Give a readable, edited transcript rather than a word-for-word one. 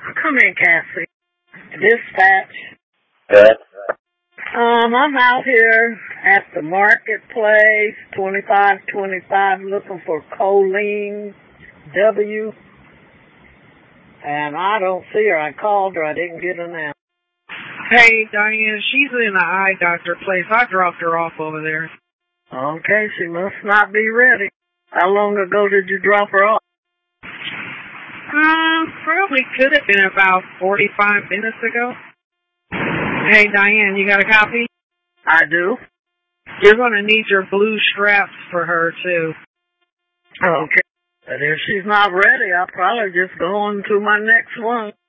Come in, Cassie. Dispatch. Yes. I'm out here at the marketplace, 2525, looking for Colleen W. And I don't see her. I called her. I didn't get her now. Hey, Diane, she's in the eye doctor place. I dropped her off over there. Okay, she must not be ready. How long ago did you drop her off? Probably could have been about 45 minutes ago. Hey, Diane, you got a copy? I do. You're going to need your blue straps for her, too. Okay. But if she's not ready, I'll probably just go on to my next one.